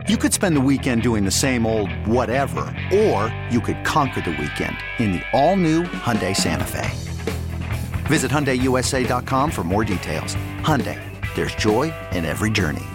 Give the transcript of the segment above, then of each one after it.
You could spend the weekend doing the same old whatever, or you could conquer the weekend in the all-new Hyundai Santa Fe. Visit HyundaiUSA.com for more details. Hyundai, there's joy in every journey.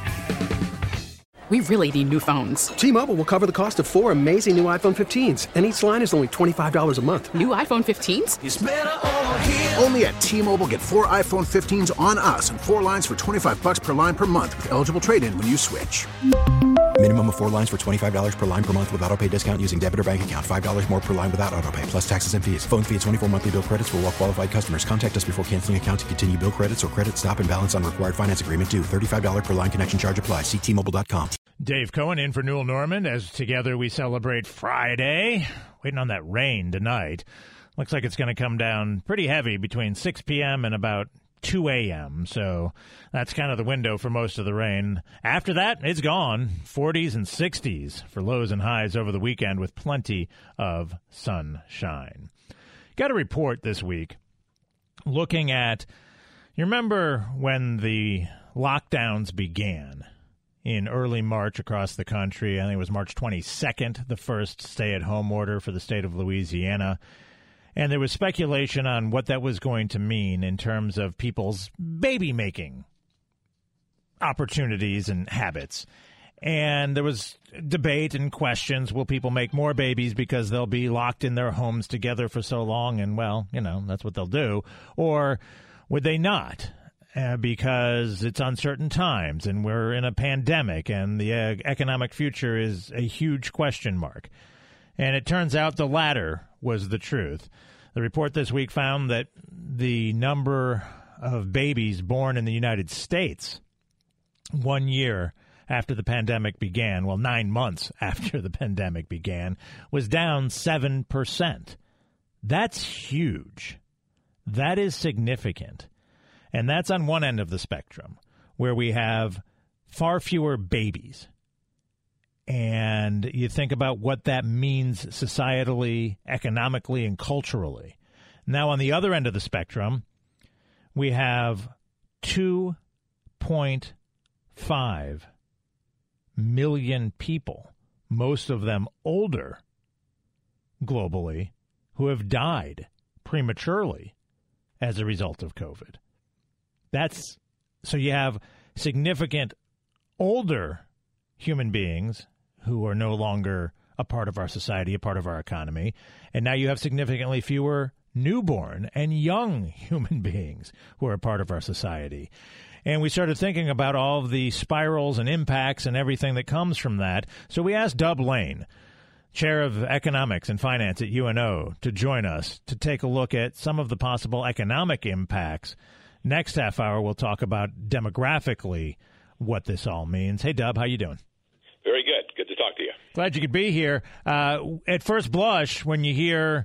We really need new phones. T-Mobile will cover the cost of 4 amazing new iPhone 15s, and each line is only $25 a month. New iPhone 15s? It's better over here. Only at T-Mobile, get 4 iPhone 15s on us and 4 lines for $25 per line per month with eligible trade-in when you switch. Minimum of 4 lines for $25 per line per month with autopay discount using debit or bank account. $5 more per line without autopay, plus taxes and fees. Phone fee at 24 monthly bill credits for well-qualified customers. Contact us before canceling account to continue bill credits or credit stop and balance on required finance agreement due. $35 per line connection charge applies. See T-Mobile.com. Dave Cohen in for Newell Norman as together we celebrate Friday. Waiting on that rain tonight. Looks like it's going to come down pretty heavy between 6 p.m. and about 2 a.m., so that's kind of the window for most of the rain. After that, it's gone. 40s and 60s for lows and highs over the weekend with plenty of sunshine. Got a report this week looking at, you remember when the lockdowns began in early March across the country? I think it was March 22nd, the first stay-at-home order for the state of Louisiana. And there was speculation on what that was going to mean in terms of people's baby-making opportunities and habits. And there was debate and questions. Will people make more babies because they'll be locked in their homes together for so long? And, well, you know, that's what they'll do. Or would they not? Because it's uncertain times and we're in a pandemic and the economic future is a huge question mark. And it turns out the latter was the truth. The report this week found that the number of babies born in the United States 1 year after the pandemic began, well, 9 months after the pandemic began, was down 7%. That's huge. That is significant. And that's on one end of the spectrum, where we have far fewer babies. And you think about what that means societally, economically, and culturally. Now, on the other end of the spectrum, we have 2.5 million people, most of them older globally, who have died prematurely as a result of COVID. So you have significant older human beings who are no longer a part of our society, a part of our economy. And now you have significantly fewer newborn and young human beings who are a part of our society. And we started thinking about all of the spirals and impacts and everything that comes from that. So we asked Dub Lane, Chair of Economics and Finance at UNO, to join us to take a look at some of the possible economic impacts. Next half hour, we'll talk about demographically what this all means. Hey, Dub, how you doing? Very good. Good to talk to you. Glad you could be here. At first blush, when you hear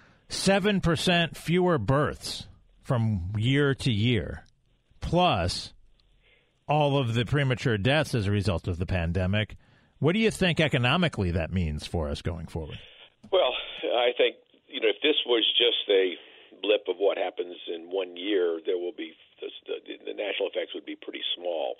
7% fewer births from year to year, plus all of the premature deaths as a result of the pandemic, what do you think economically that means for us going forward? Well, I think, if this was just a blip of what happens in 1 year, there will be the national effects would be pretty small.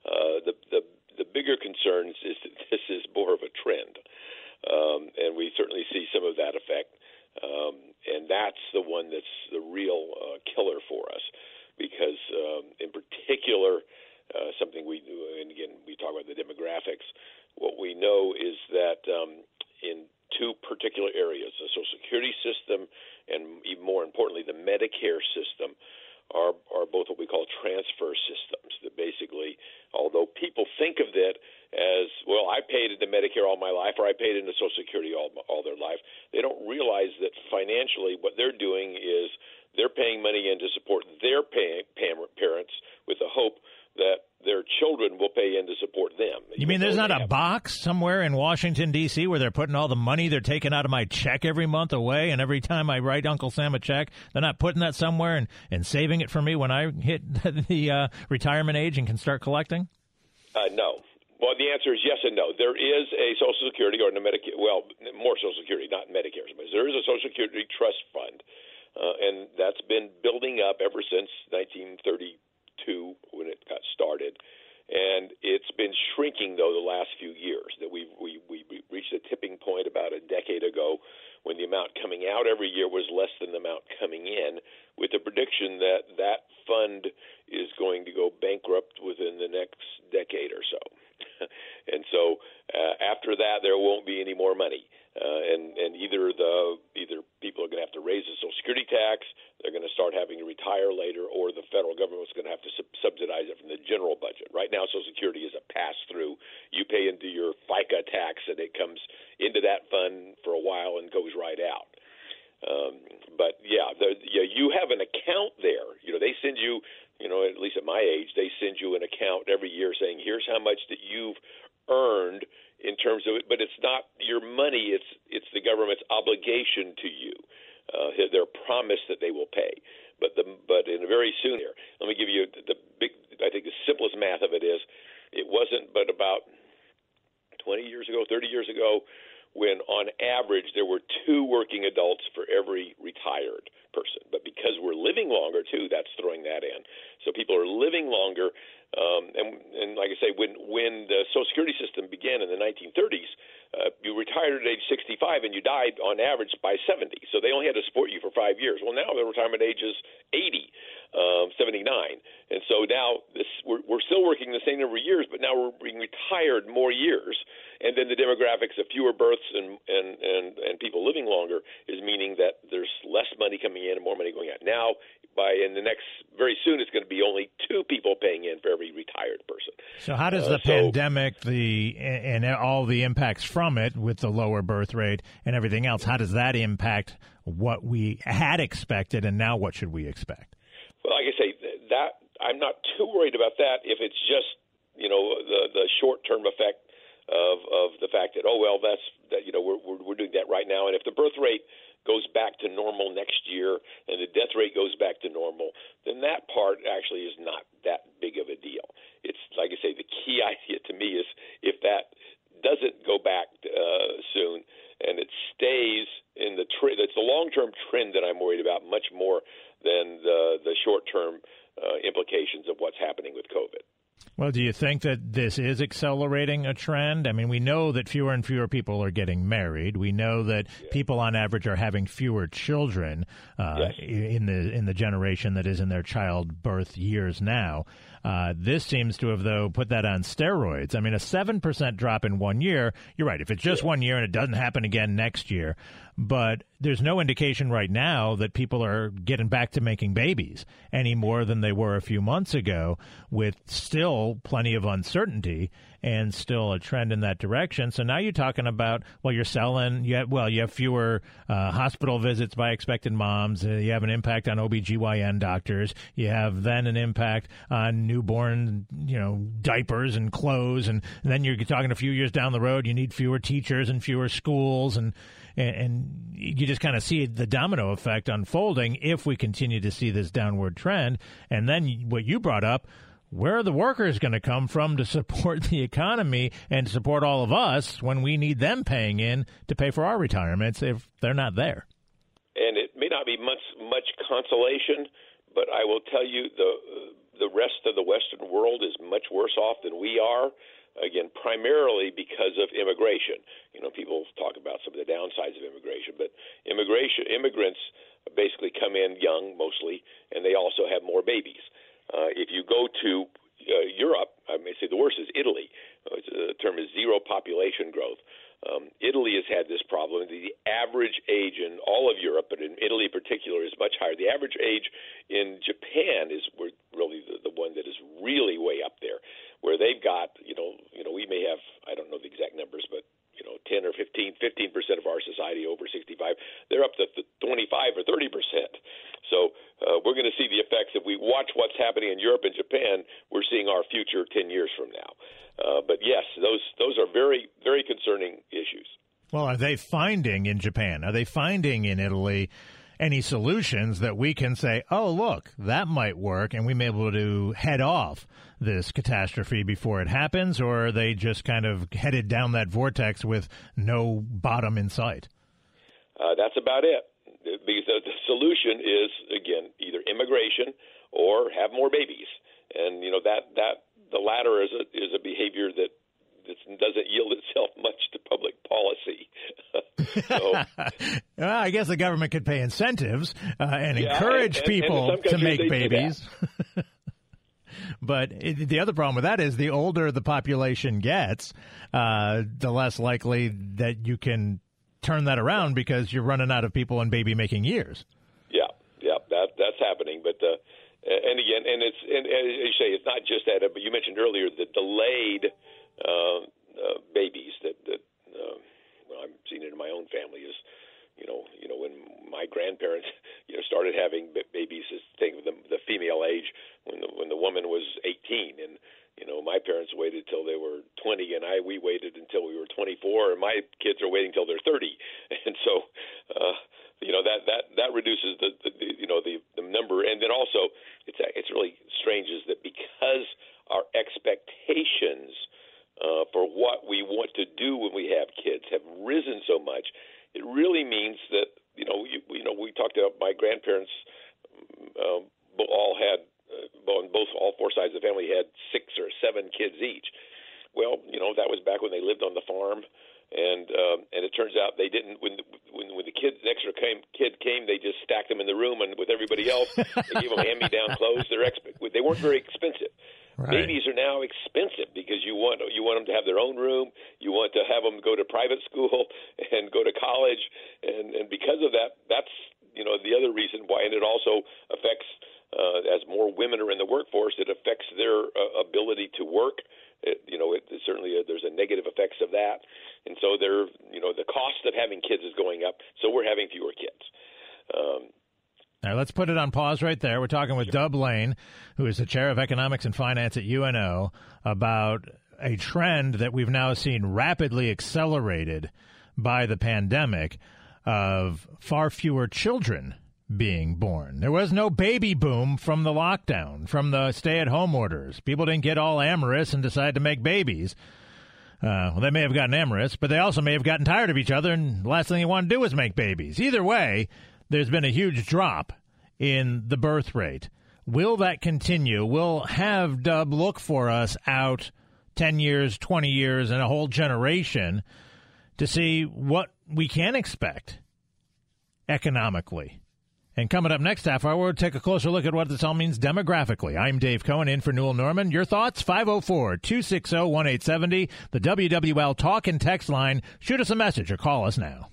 The bigger concern is that this is more of a trend, and we certainly see some of that effect. And that's the one that's the real killer for us, because in particular, something we do, and again, we talk about the demographics, what we know is that in two particular areas, the Social Security system and even more importantly, the Medicare system, are both what we call transfer systems. That basically, although people think of it as, well, I paid into Medicare all my life, or I paid into Social Security all their life, they don't realize that financially what they're doing is they're paying money in to support their parents with the hope that their children will pay in to support them. You mean there's not a box somewhere in Washington, D.C. where they're putting all the money they're taking out of my check every month away, and every time I write Uncle Sam a check, they're not putting that somewhere and saving it for me when I hit the retirement age and can start collecting? No. Well, the answer is yes and no. There is a Social Security or a Medicare, well, more Social Security, not Medicare, but there is a Social Security trust fund, and that's been building up ever since 1932 when it got started. And it's been shrinking, though, the last few years. That we reached a tipping point about a decade ago when the amount coming out every year was less than the amount coming in, with the prediction that that fund is going to go bankrupt within the next decade or so. And so after that, there won't be any more money. And either people are going to have to raise the Social Security tax, they're going to start having to retire later, or the federal government is going to have to subsidize it from the general budget. Right now, Social Security is a pass-through. You pay into your FICA tax, and it comes into that fund for a while and goes right out. But you have an account there. They send you, at least at my age, they send you an account every year saying, here's how much that you've earned in terms of it, but it's not your money. It's the government's obligation to you, their promise that they will pay. But in very soon here, let me give you I think the simplest math of it is, it wasn't but about 20 years ago, 30 years ago, when on average there were 2 working adults for every retired person. But because we're living longer, too, that's throwing that in. So people are living longer. And like I say, when the Social Security system began in the 1930s, you retired at age 65 and you died on average by 70. So they only had to support you for 5 years. Well, now the retirement age is 80, 79. And so now we're still working the same number of years, but now we're being retired more years. And then the demographics of fewer births and people living longer is meaning that there's less money coming in and more money going out. Now, very soon, it's going to be only 2 people paying in for every retired person. So how does the pandemic, and all the impacts from it with the lower birth rate and everything else, how does that impact what we had expected, and now what should we expect? Well, like I say, that I'm not too worried about that if it's just, the short-term effect of the fact that, we're doing that right now. And if the birth rate goes back to normal next year and the death rate goes back to normal, then that part actually is not that big of a deal. It's like I say, the key idea to me is if that doesn't go back soon and it stays in the trend, it's the long-term trend that I'm worried about much more than the short-term implications of what's happening with COVID. Well, do you think that this is accelerating a trend? I mean, we know that fewer and fewer people are getting married. We know that people on average are having fewer children in the generation that is in their childbirth years now. This seems to have, though, put that on steroids. I mean, a 7% drop in 1 year, you're right, if it's just 1 year and it doesn't happen again next year, but there's no indication right now that people are getting back to making babies any more than they were a few months ago, with still plenty of uncertainty and still a trend in that direction. So now you're talking about, you have fewer hospital visits by expectant moms. You have an impact on OBGYN doctors. You have then an impact on newborn, diapers and clothes. And then you're talking a few years down the road, you need fewer teachers and fewer schools. And you just kind of see the domino effect unfolding if we continue to see this downward trend. And then what you brought up, where are the workers going to come from to support the economy and to support all of us when we need them paying in to pay for our retirements if they're not there? And it may not be much consolation, but I will tell you the rest of the Western world is much worse off than we are. Again, primarily because of immigration. People talk about some of the downsides of immigration, but immigrants basically come in young mostly, and they also have more babies. If you go to Europe, I may say the worst is Italy. The term is zero population growth. Italy has had this problem. The average age in all of Europe, but in Italy in particular, is much higher. The average age in Japan is really the one that is really way up there, where they've got, we may have, I don't know the exact numbers, but 10 or 15% of our society over 65. They're up to 25 or 30%. So we're going to see the effects. If we watch what's happening in Europe and Japan, we're seeing our future 10 years from now. But yes, those are very, very concerning issues. Well, are they finding in Japan, are they finding in Italy any solutions that we can say, oh, look, that might work, and we may be able to head off this catastrophe before it happens, or are they just kind of headed down that vortex with no bottom in sight? That's about it. Because the solution is, again, either immigration or have more babies. And, the latter is a behavior that doesn't yield itself much to public policy. Well, I guess the government could pay incentives and encourage people to make babies. But the other problem with that is the older the population gets, the less likely that you can turn that around because you're running out of people in baby-making years. Yeah, that's happening. But and again, and as you say, it's not just that. But you mentioned earlier the delayed babies that well, I've seen it in my own family is, you know, when my grandparents, started having babies, think of the female age when the woman was 18, and my parents waited till they were 20, and we waited until we were 24, and my kids are waiting till they're 30, and so that reduces the number, and then also it's really strange is that because our expectations for what we want to do when we have kids have risen so much, it really means that we talked about my grandparents all four sides of the family had 6 or 7 kids each. Well, that was back when they lived on the farm, and it turns out they didn't. When the next kid came, they just stacked them in the room and with everybody else. They gave them hand-me-down clothes. They weren't very expensive. Right. Babies are now expensive because you want them to have their own room. You want to have them go to private school and go to college, and because of that, that's the other reason why. And it also affects as more women are in the workforce, it affects their ability to work. Certainly there's a negative effects of that, and so the cost of having kids is going up. So we're having fewer kids. All right, let's put it on pause right there. We're talking with Dub Lane, who is the chair of economics and finance at UNO, about a trend that we've now seen rapidly accelerated by the pandemic of far fewer children being born. There was no baby boom from the lockdown, from the stay-at-home orders. People didn't get all amorous and decide to make babies. Well, they may have gotten amorous, but they also may have gotten tired of each other, and the last thing they want to do is make babies. Either way, there's been a huge drop in the birth rate. Will that continue? We'll have Dub look for us out 10 years, 20 years, and a whole generation to see what we can expect economically. And coming up next half hour, we'll take a closer look at what this all means demographically. I'm Dave Cohen, in for Newell Norman. Your thoughts? 504-260-1870. The WWL talk and text line. Shoot us a message or call us now.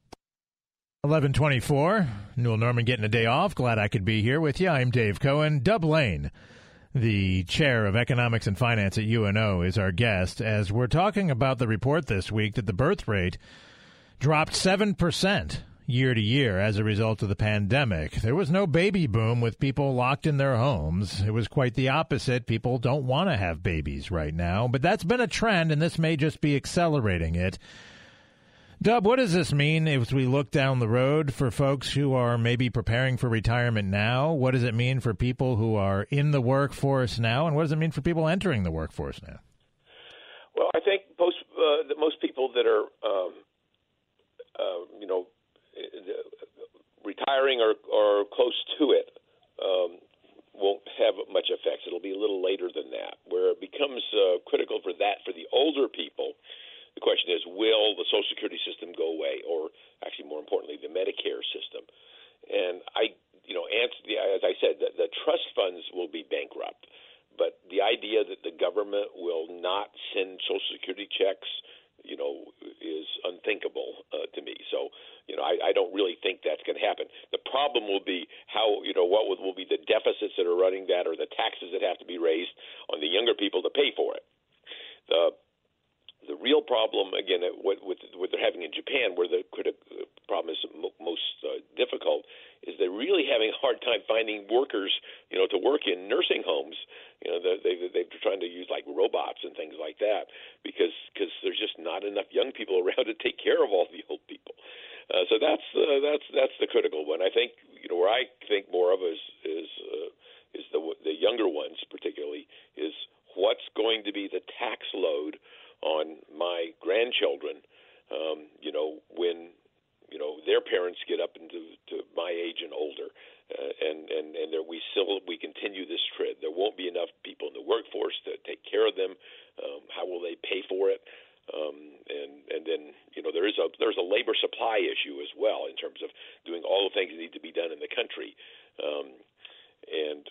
11:24. Newell Norman getting a day off. Glad I could be here with you. I'm Dave Cohen. Dub Lane, the chair of economics and finance at UNO, is our guest as we're talking about the report this week that the birth rate dropped 7% year to year as a result of the pandemic. There was no baby boom with people locked in their homes. It was quite the opposite. People don't want to have babies right now, but that's been a trend, and this may just be accelerating it. Dub, what does this mean if we look down the road for folks who are maybe preparing for retirement now? What does it mean for people who are in the workforce now, and what does it mean for people entering the workforce now? Well, I think most people that are, retiring or close to it won't have much effects. It'll be a little later than that. Where it becomes critical for the older people, the question is, will the Social Security system go away, or actually more importantly, the Medicare system? And as I said, the trust funds will be bankrupt, but the idea that the government will not send Social Security checks, is unthinkable to me. So, I don't really think that's going to happen. The problem will be how, what will be the deficits that are running that, or the taxes that have to be raised on the younger people to pay for it. The real problem, again, what they're having in Japan, where the problem is most difficult, is they're really having a hard time finding workers, to work in nursing homes. They're trying to use like robots and things like that because there's just not enough young people around to take care of all the old people. So that's the critical one. I think where I think more of is the younger ones, particularly, is what's going to be the tax load on my grandchildren, when their parents get up into my age and older, and we continue this trend. There won't be enough people in the workforce to take care of them. How will they pay for it? And then there's a labor supply issue as well in terms of doing all the things that need to be done in the country, and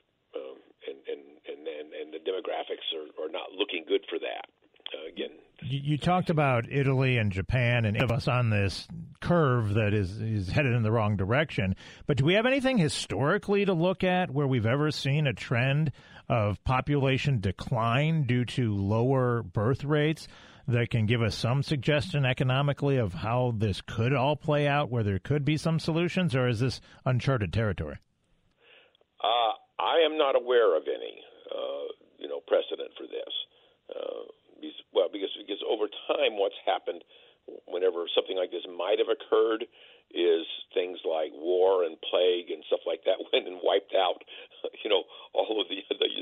the demographics are not looking good for that. Again, you talked about Italy and Japan and us on this curve that is headed in the wrong direction. But do we have anything historically to look at where we've ever seen a trend of population decline due to lower birth rates that can give us some suggestion economically of how this could all play out, where there could be some solutions, or is this uncharted territory? I am not aware of any, precedent for this. Because over time, what's happened whenever something like this might have occurred is things like war and plague and stuff like that went and wiped out, all of the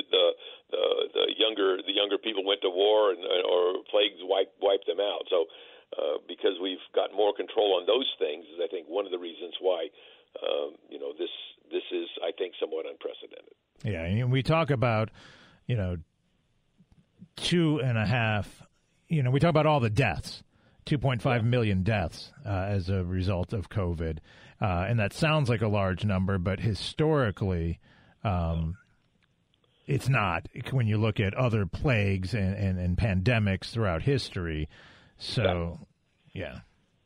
younger people went to war or plagues wiped them out. So because we've got more control on those things is I think one of the reasons why this is I think somewhat unprecedented. Yeah, and we talk about 2.5. We talk about all the deaths, 2.5 million deaths as a result of COVID. And that sounds like a large number, but historically, it's not when you look at other plagues and pandemics throughout history. So, yeah.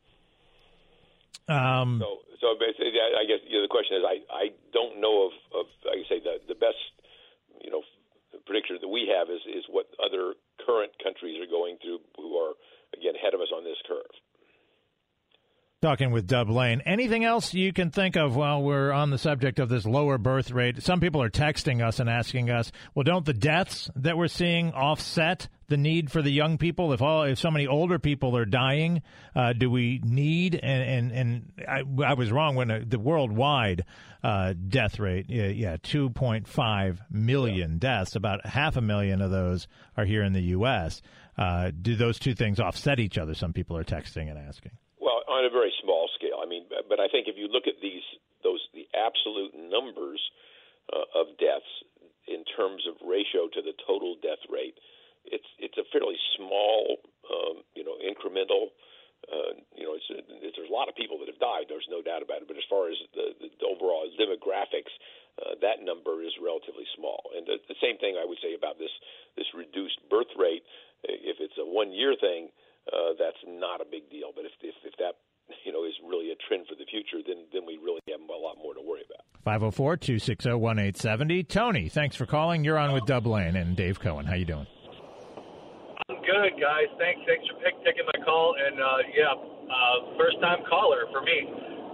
So basically, I guess the question is, I don't know of like I say, the best, predictor that we have is what other current countries are going through who are, again, ahead of us on this curve. Talking with Dub Lane. Anything else you can think of while we're on the subject of this lower birth rate? Some people are texting us and asking us, well, don't the deaths that we're seeing offset the need for the young people? If so many older people are dying, do we need? And I was wrong when the worldwide death rate, 2.5 million deaths. About 500,000 of those are here in the U.S. Do those two things offset each other? Some people are texting and asking. Well, on a very small scale. But I think if you look at the absolute numbers of deaths in terms of ratio to the total death rate, it's a fairly small, incremental. There's a lot of people that have died. There's no doubt about it. But as far as the overall demographics, that number is relatively small. And the same thing I would say about this reduced birth rate. If it's a 1-year thing, that's not a big deal. But if that is really a trend for the future, then we really have a lot more to worry about. 504-260-1870. Tony, thanks for calling. You're on with Dub Lane and Dave Cohen. How you doing? I'm good, guys. Thanks for taking my call. And, first-time caller for me.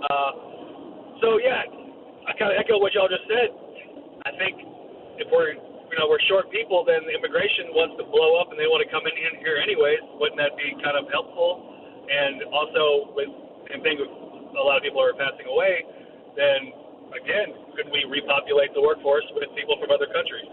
I kind of echo what y'all just said. I think if we're short people, then immigration wants to blow up and they want to come in here anyways. Wouldn't that be kind of helpful? And also, with a lot of people are passing away, then, again, could we repopulate the workforce with people from other countries?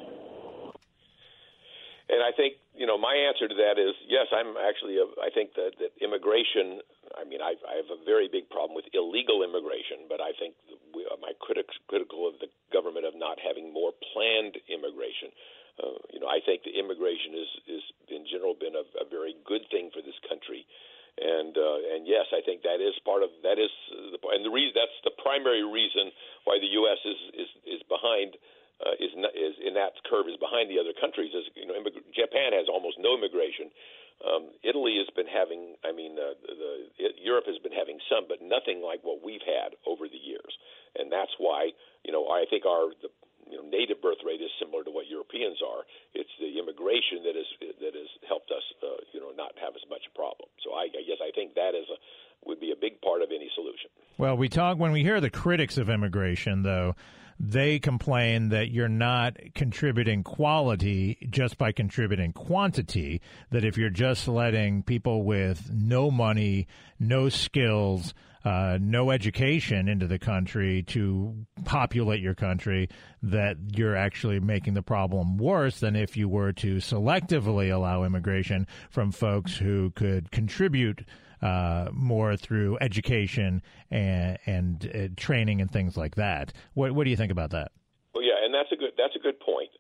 And I think, my answer to that is yes. I think that immigration. I have a very big problem with illegal immigration, but I think my critical of the government of not having more planned immigration. I think the immigration is in general been a very good thing for this country, and yes, I think that is part of that is and the reason that's the primary reason why the U.S. is behind. Is in that curve is behind the other countries. Japan has almost no immigration. Italy has been having. Europe has been having some, but nothing like what we've had over the years. And that's why I think our native birth rate is similar to what Europeans are. It's the immigration that has helped us not have as much problem. So I guess I think that would be a big part of any solution. Well, when we hear the critics of immigration, though, they complain that you're not contributing quality just by contributing quantity, that if you're just letting people with no money, no skills, no education into the country to populate your country, that you're actually making the problem worse than if you were to selectively allow immigration from folks who could contribute more through education and training and things like that. What do you think about that? Well, yeah, and that's a good point.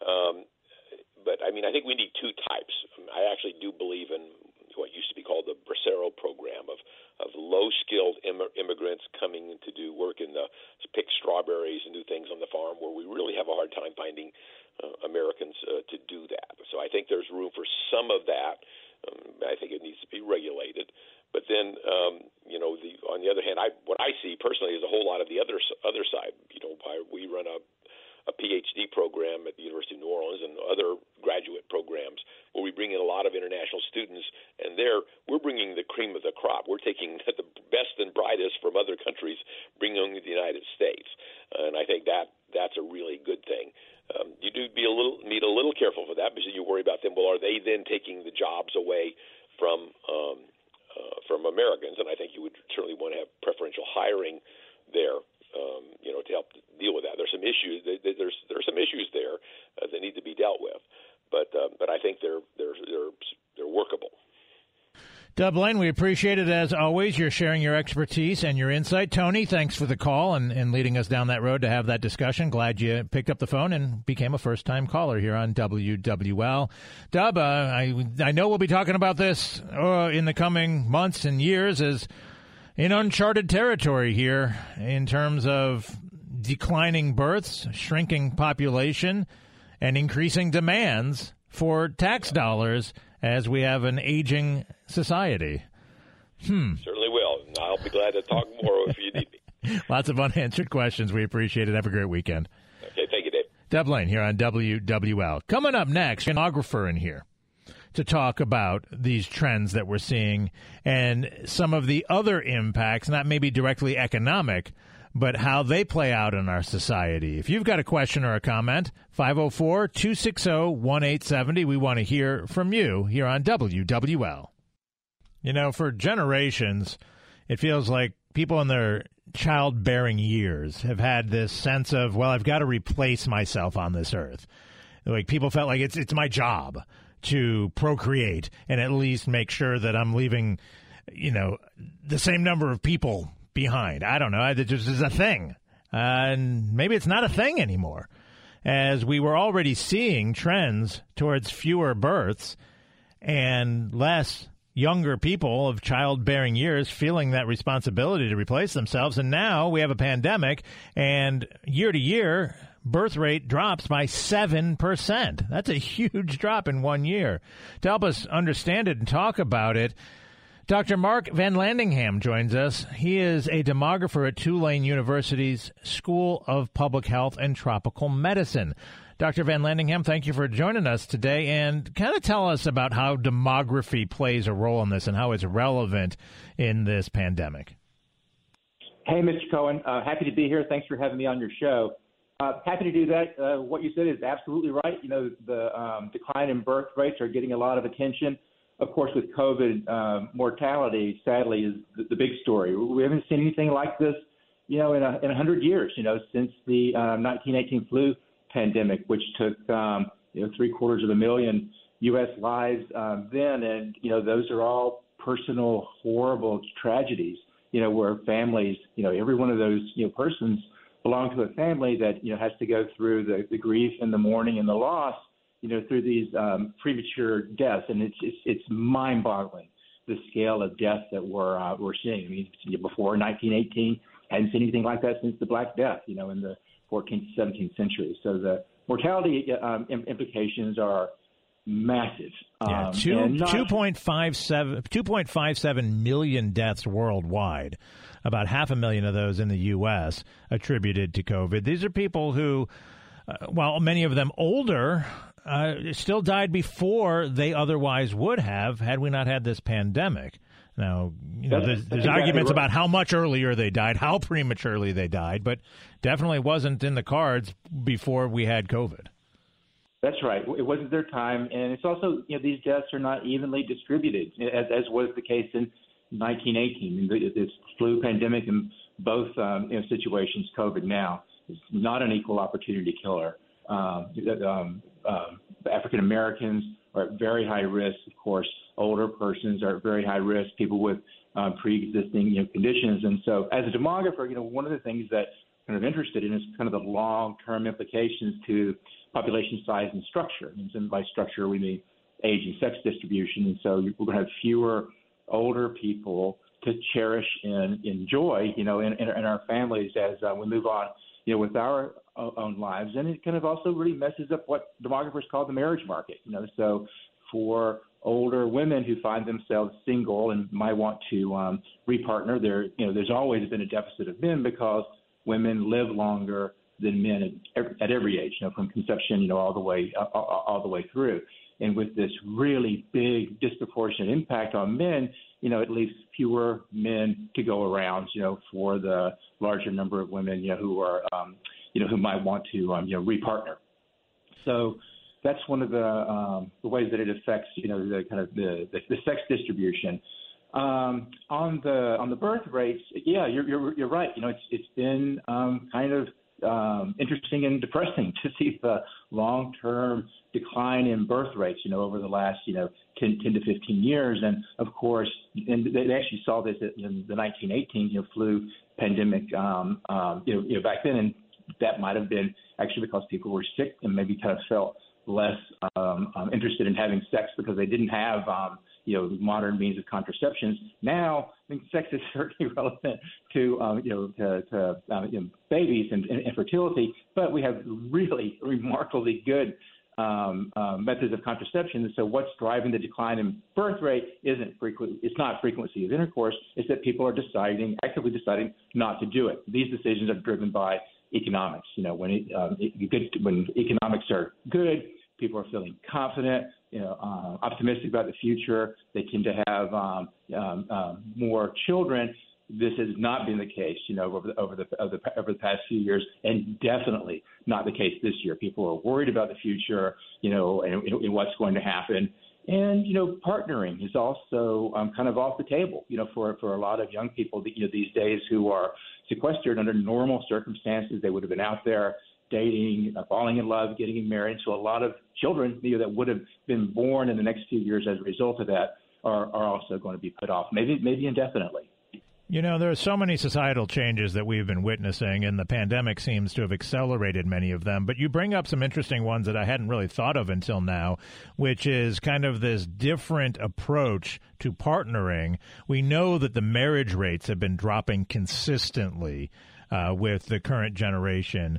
But I mean, I think we need two types. I actually do believe in what used to be called the Bracero program of low-skilled immigrants coming to do work to pick strawberries and do things on the farm, where we really have a hard time finding Americans to do that. So I think there's room for some of that. I think it needs to be regulated. But then, on the other hand, what I see personally is a whole lot of the other side. We run a PhD program at the University of New Orleans and other graduate programs where we bring in a lot of international students, and we're bringing the cream of the crop. We're taking the best and brightest from other countries, bringing them to the United States, and I think that's a really good thing. You do need a little careful for that, because you worry about them. Well, are they then taking the jobs away from Americans? And I think you would certainly want to have preferential hiring there. To help deal with that. There's some issues. There's some issues there that need to be dealt with, but I think they're workable. Dub Lane, we appreciate it as always. You're sharing your expertise and your insight. Tony, thanks for the call and leading us down that road to have that discussion. Glad you picked up the phone and became a first-time caller here on WWL. Dub, I know we'll be talking about this in the coming months and years as in uncharted territory here in terms of declining births, shrinking population, and increasing demands for tax dollars as we have an aging society. Certainly will. I'll be glad to talk more if you need me. Lots of unanswered questions. We appreciate it. Have a great weekend. Okay, thank you, Dave. Dub Lane here on WWL. Coming up next, an stenographer in here to talk about these trends that we're seeing and some of the other impacts, not maybe directly economic, but how they play out in our society. If you've got a question or a comment, 504-260-1870. We want to hear from you here on WWL. For generations, it feels like people in their childbearing years have had this sense of, well, I've got to replace myself on this earth. Like people felt like it's my job to procreate and at least make sure that I'm leaving, the same number of people behind. I don't know. It just is a thing. And maybe it's not a thing anymore, as we were already seeing trends towards fewer births and less younger people of childbearing years feeling that responsibility to replace themselves. And now we have a pandemic, and year to year, birth rate drops by 7%. That's a huge drop in 1 year. To help us understand it and talk about it, Dr. Mark Van Landingham joins us. He is a demographer at Tulane University's School of Public Health and Tropical Medicine. Dr. Van Landingham, thank you for joining us today, and kind of tell us about how demography plays a role in this and how it's relevant in this pandemic. Hey, Mr. Cohen. Happy to be here. Thanks for having me on your show. Happy to do that. What you said is absolutely right. The decline in birth rates are getting a lot of attention. Of course, with COVID, mortality, sadly, is the big story. We haven't seen anything like this, in 100 years, since the 1918 flu pandemic, which took, 750,000 U.S. lives then. And, those are all personal, horrible tragedies, where families, every one of those, persons belong to a family that, has to go through the grief and the mourning and the loss, through these premature deaths. And it's mind-boggling, the scale of death that we're seeing. I mean, before 1918, hadn't seen anything like that since the Black Death, in the 14th, 17th century. So the mortality implications are massive. 2.57 million deaths worldwide, about 500,000 of those in the U.S. attributed to COVID. These are people who, while many of them older, still died before they otherwise would have had we not had this pandemic. Now, there's arguments about how much earlier they died, how prematurely they died, but definitely wasn't in the cards before we had COVID. That's right. It wasn't their time. And it's also, these deaths are not evenly distributed, as was the case in 1918. This flu pandemic in both situations, COVID now, is not an equal opportunity killer. African Americans are at very high risk, of course. older persons are at very high risk, people with pre-existing conditions. And so as a demographer, one of the things that I'm kind of interested in is kind of the long-term implications to population size and structure. And by structure, we mean age and sex distribution. And so we're going to have fewer older people to cherish and enjoy, in our families as we move on, with our own lives. And it kind of also really messes up what demographers call the marriage market. So for older women who find themselves single and might want to repartner, there's always been a deficit of men because women live longer than men at every age, from conception, all the way through. And with this really big disproportionate impact on men, it leaves fewer men to go around, for the larger number of women, who are, who might want to, repartner. So that's one of the ways that it affects, the kind of the sex distribution. On the birth rates, yeah, you're right. It's been kind of interesting and depressing to see the long-term decline in birth rates, over the last, 10 to 15 years. And of course, and they actually saw this in the 1918, flu pandemic, back then. And that might have been actually because people were sick and maybe kind of felt less interested in having sex because they didn't have, modern means of contraceptions. Now, I think sex is certainly relevant to babies and fertility, but we have really remarkably good methods of contraception. And so what's driving the decline in birth rate it's not frequency of intercourse. It's that people are actively deciding not to do it. These decisions are driven by economics. When economics are good, people are feeling confident, optimistic about the future. They tend to have more children. This has not been the case, over the past few years, and definitely not the case this year. People are worried about the future, and what's going to happen. And, partnering is also kind of off the table, for a lot of young people, these days who are sequestered under normal circumstances. They would have been out there dating, falling in love, getting married. So a lot of children, that would have been born in the next few years as a result of that are also going to be put off, maybe indefinitely. There are so many societal changes that we've been witnessing, and the pandemic seems to have accelerated many of them. But you bring up some interesting ones that I hadn't really thought of until now, which is kind of this different approach to partnering. We know that the marriage rates have been dropping consistently with the current generation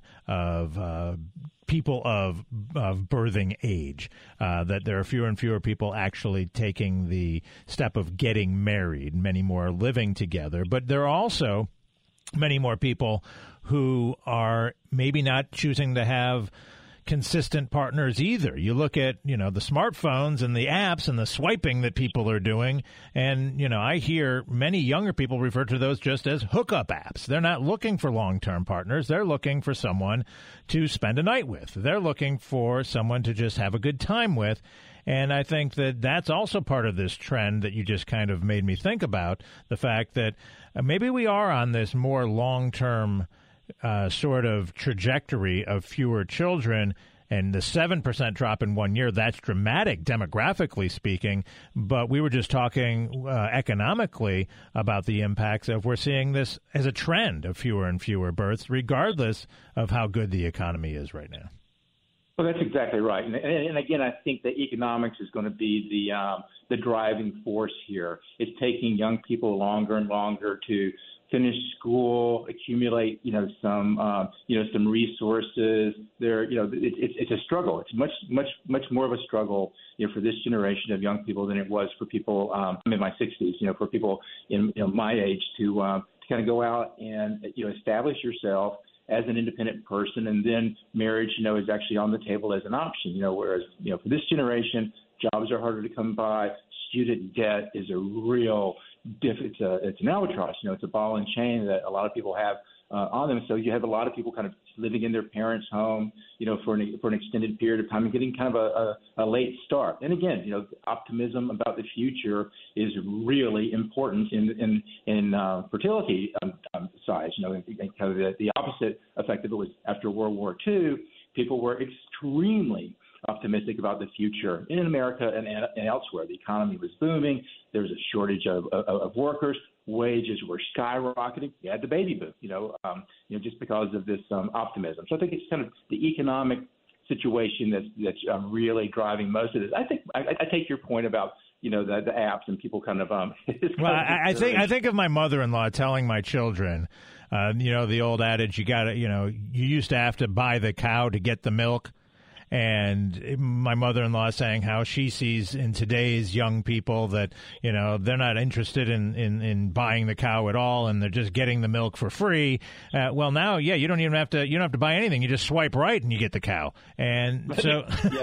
of people of birthing age, that there are fewer and fewer people actually taking the step of getting married. Many more are living together. But there are also many more people who are maybe not choosing to have consistent partners either. You look at, the smartphones and the apps and the swiping that people are doing. And, I hear many younger people refer to those just as hookup apps. They're not looking for long-term partners. They're looking for someone to spend a night with. They're looking for someone to just have a good time with. And I think that that's also part of this trend that you just kind of made me think about, the fact that maybe we are on this more long-term sort of trajectory of fewer children, and the 7% drop in 1 year, that's dramatic demographically speaking. But we were just talking economically about the impacts of we're seeing this as a trend of fewer and fewer births, regardless of how good the economy is right now. Well, that's exactly right. And again, I think that economics is going to be the driving force here. It's taking young people longer and longer to finish school, accumulate, some resources. It's a struggle. It's much more of a struggle, for this generation of young people than it was for people. I'm in my 60s. For people in my age to kind of go out and establish yourself as an independent person, and then marriage, is actually on the table as an option. Whereas for this generation, jobs are harder to come by. Student debt is a real it's an albatross, it's a ball and chain that a lot of people have on them. So you have a lot of people kind of living in their parents' home, for an extended period of time and getting kind of a late start. And again, optimism about the future is really important in fertility size. The opposite effect of it was after World War II, people were extremely optimistic about the future in America and elsewhere. The economy was booming. There was a shortage of workers. Wages were skyrocketing. You had the baby boom, just because of this optimism. So I think it's kind of the economic situation that's really driving most of this. I think I take your point about the apps and people kind of. I think of my mother-in-law telling my children, the old adage, you used to have to buy the cow to get the milk. And my mother-in-law saying how she sees in today's young people that, they're not interested in buying the cow at all, and they're just getting the milk for free. Well, now, you don't have to buy anything. You just swipe right and you get the cow. And so,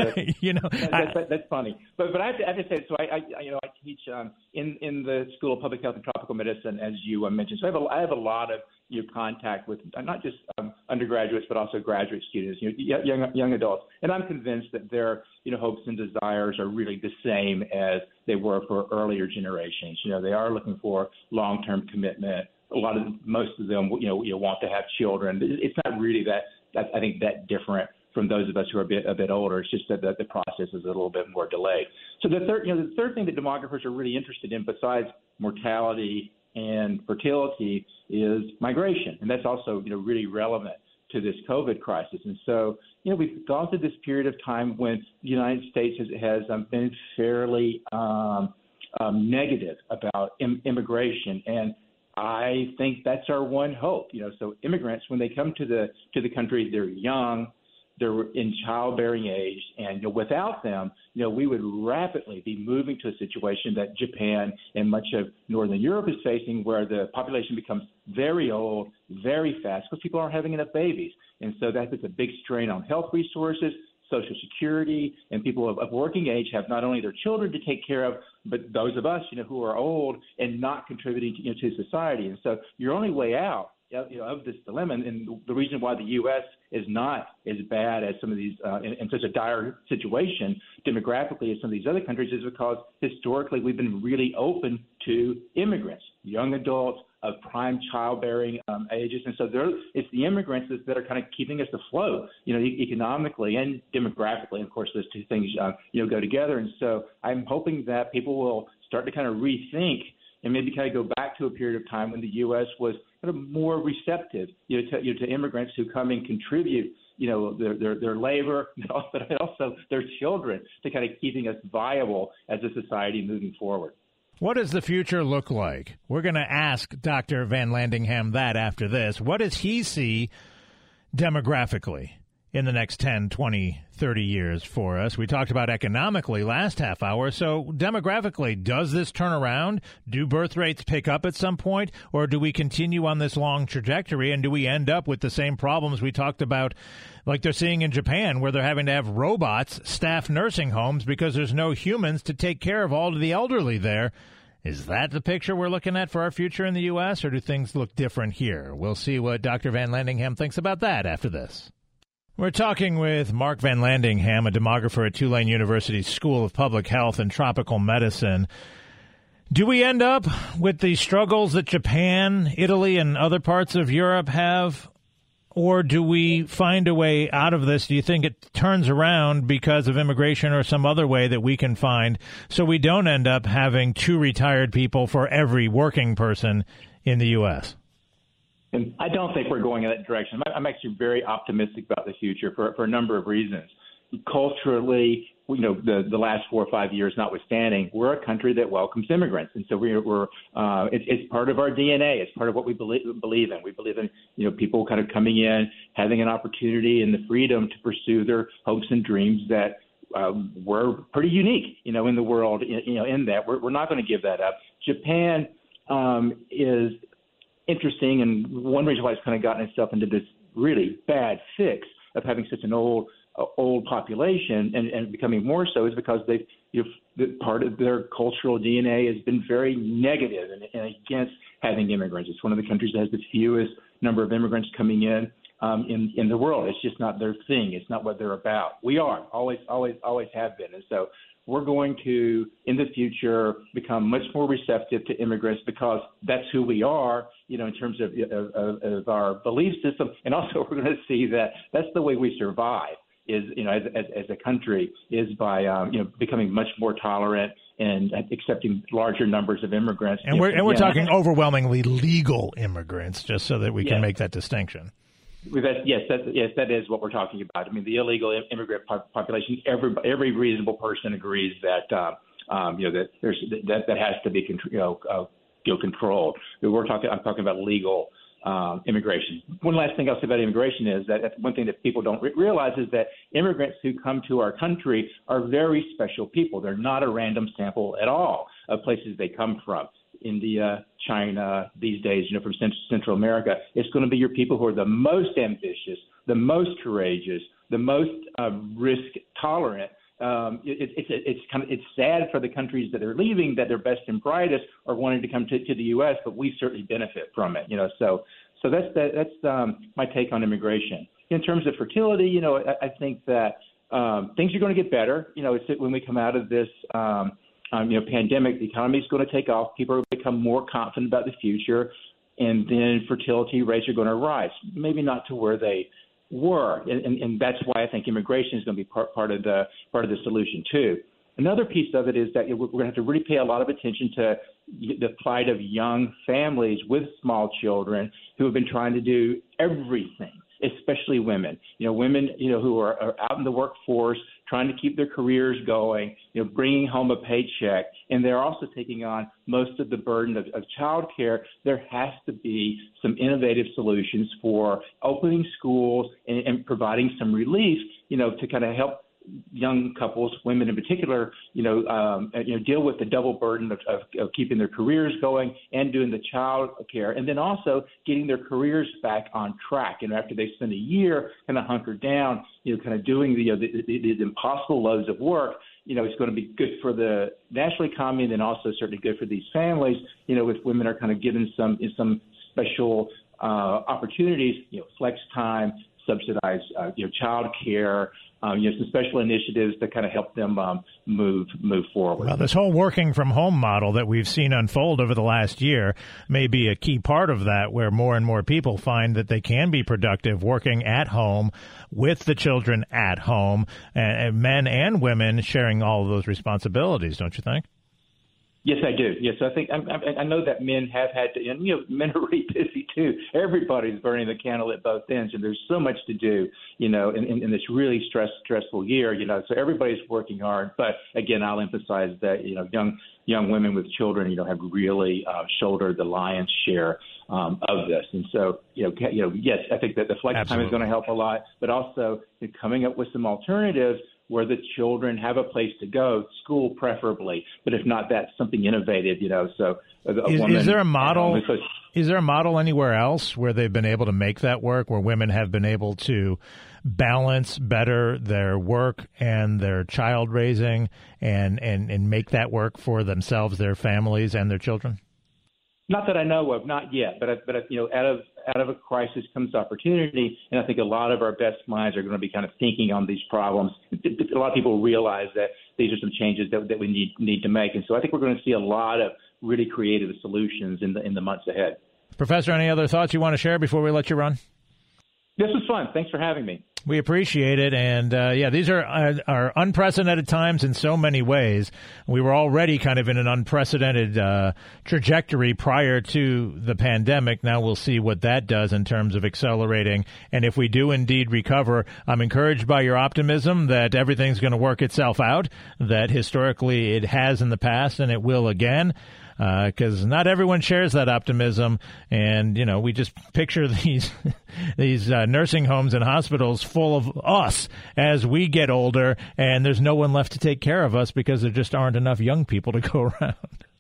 that's funny. But I have to say, so I teach in the School of Public Health and Tropical Medicine, as you mentioned. So I have a lot of contact with not just undergraduates, but also graduate students, young adults. And I'm convinced that their, hopes and desires are really the same as they were for earlier generations. They are looking for long-term commitment. Most of them, want to have children. It's not really I think that different from those of us who are a bit older. It's just that the process is a little bit more delayed. So the third thing that demographers are really interested in, besides mortality and fertility, is migration, and that's also really relevant to this COVID crisis. And so we've gone through this period of time when the United States has been fairly negative about immigration, and I think that's our one hope. So immigrants, when they come to the country, they're young, they're in childbearing age, and without them, we would rapidly be moving to a situation that Japan and much of Northern Europe is facing, where the population becomes very old, very fast, because people aren't having enough babies. And so that puts a big strain on health resources, Social Security, and people of working age have not only their children to take care of, but those of us, who are old and not contributing to society. And so your only way out of this dilemma, and the reason why the U.S. is not as bad as some of these in such a dire situation demographically as some of these other countries, is because historically we've been really open to immigrants, young adults of prime childbearing ages, and so it's the immigrants that are kind of keeping us afloat, economically and demographically. Of course, those two things go together, and so I'm hoping that people will start to kind of rethink and maybe kind of go back to a period of time when the U.S. was kind of more receptive, to immigrants who come and contribute, their labor, but also their children, to kind of keeping us viable as a society moving forward. What does the future look like? We're going to ask Dr. Van Landingham that after this. What does he see demographically in the next 10, 20, 30 years for us? We talked about economically last half hour. So demographically, does this turn around? Do birth rates pick up at some point? Or do we continue on this long trajectory, and do we end up with the same problems we talked about, like they're seeing in Japan, where they're having to have robots staff nursing homes because there's no humans to take care of all of the elderly there? Is that the picture we're looking at for our future in the U.S., or do things look different here? We'll see what Dr. Van Landingham thinks about that after this. We're talking with Mark Van Landingham, a demographer at Tulane University's School of Public Health and Tropical Medicine. Do we end up with the struggles that Japan, Italy, and other parts of Europe have? Or do we find a way out of this? Do you think it turns around because of immigration or some other way that we can find, so we don't end up having 2 retired people for every working person in the U.S.? And I don't think we're going in that direction. I'm actually very optimistic about the future for a number of reasons. Culturally, the last 4 or 5 years notwithstanding, we're a country that welcomes immigrants, and so it's part of our DNA. It's part of what we believe in. We believe in people kind of coming in, having an opportunity and the freedom to pursue their hopes and dreams that we're pretty unique, in the world. In that we're not going to give that up. Japan is interesting, and one reason why it's kind of gotten itself into this really bad fix of having such an old population and becoming more so is because part of their cultural DNA has been very negative and against having immigrants. It's one of the countries that has the fewest number of immigrants coming in the world. It's just not their thing. It's not what they're about. We are always have been, and so we're going to, in the future, become much more receptive to immigrants because that's who we are, in terms of our belief system. And also we're going to see that that's the way we survive. is, as a country, is by becoming much more tolerant and accepting larger numbers of immigrants. And we're talking overwhelmingly legal immigrants, just so that we can make that distinction. That is what we're talking about. I mean, the illegal immigrant population. Every reasonable person agrees that that has to be controlled. I'm talking about legal immigration. One last thing I'll say about immigration is that one thing that people don't realize is that immigrants who come to our country are very special people. They're not a random sample at all of places they come from. India, China, these days, from Central America. It's going to be your people who are the most ambitious, the most courageous, the most risk tolerant. It's sad for the countries that are leaving that their best and brightest are wanting to come to the U.S., but we certainly benefit from it. So that's my take on immigration. In terms of fertility, I think that things are going to get better. When we come out of this pandemic, the economy is going to take off. People are going to become more confident about the future, and then fertility rates are going to rise. Maybe not to where they were, and that's why I think immigration is going to be part of the solution too. Another piece of it is that we're going to have to really pay a lot of attention to the plight of young families with small children who have been trying to do everything, especially women. Women who are out in the workforce trying to keep their careers going, bringing home a paycheck, and they're also taking on most of the burden of child care. There has to be some innovative solutions for opening schools and providing some relief, to kind of help young couples, women in particular, deal with the double burden of keeping their careers going and doing the child care, and then also getting their careers back on track. And after they spend a year kind of hunkered down, kind of doing these impossible loads of work, it's going to be good for the national economy, and then also certainly good for these families. If women are kind of given some special opportunities, flex time, subsidized child care, some special initiatives that kind of help them move forward. Well, this whole working from home model that we've seen unfold over the last year may be a key part of that, where more and more people find that they can be productive working at home with the children at home, and men and women sharing all of those responsibilities, don't you think? Yes, I do. Yes, I think I know that men have had to, and men are really busy too. Everybody's burning the candle at both ends, and there's so much to do, in this really stressful year, So everybody's working hard, but again, I'll emphasize that young women with children, have really shouldered the lion's share of this, and so yes, I think that the flex time is going to help a lot, but also coming up with some alternatives where the children have a place to go, school preferably, but if not that, something innovative, So is there a model? Is there a model anywhere else where they've been able to make that work, where women have been able to balance better their work and their child raising and make that work for themselves, their families, and their children? Not that I know of, not yet. But out of a crisis comes opportunity, and I think a lot of our best minds are going to be kind of thinking on these problems. A lot of people realize that these are some changes that we need to make, and so I think we're going to see a lot of really creative solutions in the months ahead. Professor, any other thoughts you want to share before we let you run? This was fun. Thanks for having me. We appreciate it. And, these are unprecedented times in so many ways. We were already kind of in an unprecedented trajectory prior to the pandemic. Now we'll see what that does in terms of accelerating. And if we do indeed recover, I'm encouraged by your optimism that everything's going to work itself out, that historically it has in the past and it will again. Because not everyone shares that optimism, and we just picture these nursing homes and hospitals full of us as we get older, and there's no one left to take care of us because there just aren't enough young people to go around.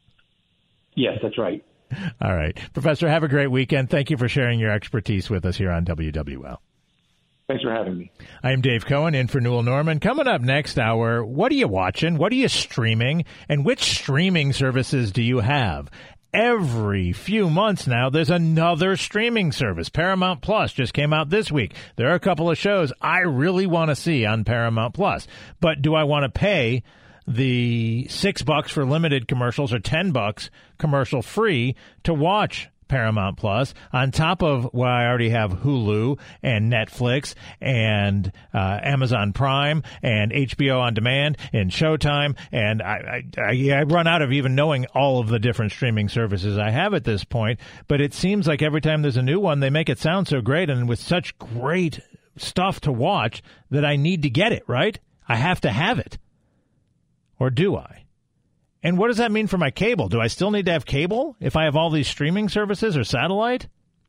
Yes, that's right. All right, Professor, have a great weekend. Thank you for sharing your expertise with us here on WWL. Thanks for having me. I'm Dave Cohen, in for Newell Norman. Coming up next hour, what are you watching? What are you streaming? And which streaming services do you have? Every few months now, there's another streaming service. Paramount Plus just came out this week. There are a couple of shows I really want to see on Paramount Plus. But do I want to pay the $6 for limited commercials or $10 commercial free to watch Paramount Plus, on top of what I already have Hulu and Netflix and Amazon Prime and HBO On Demand and Showtime, and I run out of even knowing all of the different streaming services I have at this point, but it seems like every time there's a new one, they make it sound so great and with such great stuff to watch that I need to get it, right? I have to have it. Or do I? And what does that mean for my cable? Do I still need to have cable if I have all these streaming services or satellite?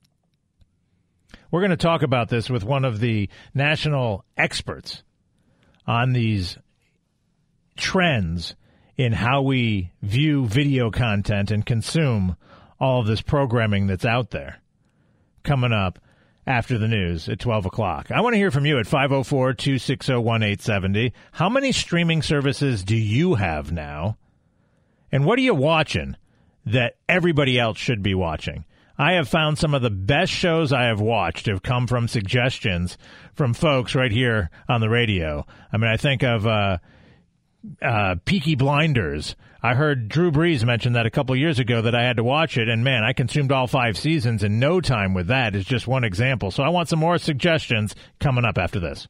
We're going to talk about this with one of the national experts on these trends in how we view video content and consume all of this programming that's out there. Coming up after the news at 12 o'clock. I want to hear from you at 504-260-1870. How many streaming services do you have now? And what are you watching that everybody else should be watching? I have found some of the best shows I have watched have come from suggestions from folks right here on the radio. I mean, I think of Peaky Blinders. I heard Drew Brees mention that a couple years ago that I had to watch it, and man, I consumed all 5 seasons in no time with that. Is just one example. So I want some more suggestions coming up after this.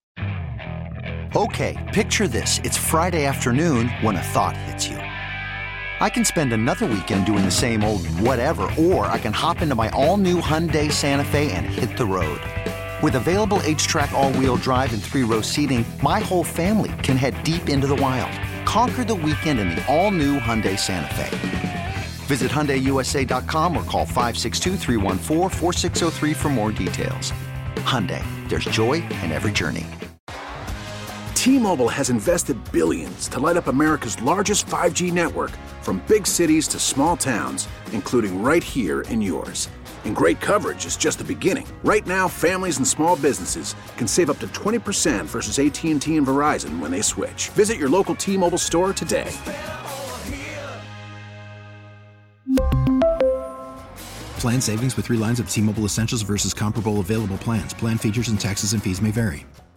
Okay, picture this. It's Friday afternoon when a thought hits you. I can spend another weekend doing the same old whatever, or I can hop into my all-new Hyundai Santa Fe and hit the road. With available H-Track all-wheel drive and 3-row seating, my whole family can head deep into the wild. Conquer the weekend in the all-new Hyundai Santa Fe. Visit HyundaiUSA.com or call 562-314-4603 for more details. Hyundai, there's joy in every journey. T-Mobile has invested billions to light up America's largest 5G network, from big cities to small towns, including right here in yours. And great coverage is just the beginning. Right now, families and small businesses can save up to 20% versus AT&T and Verizon when they switch. Visit your local T-Mobile store today. Plan savings with 3 lines of T-Mobile Essentials versus comparable available plans. Plan features and taxes and fees may vary.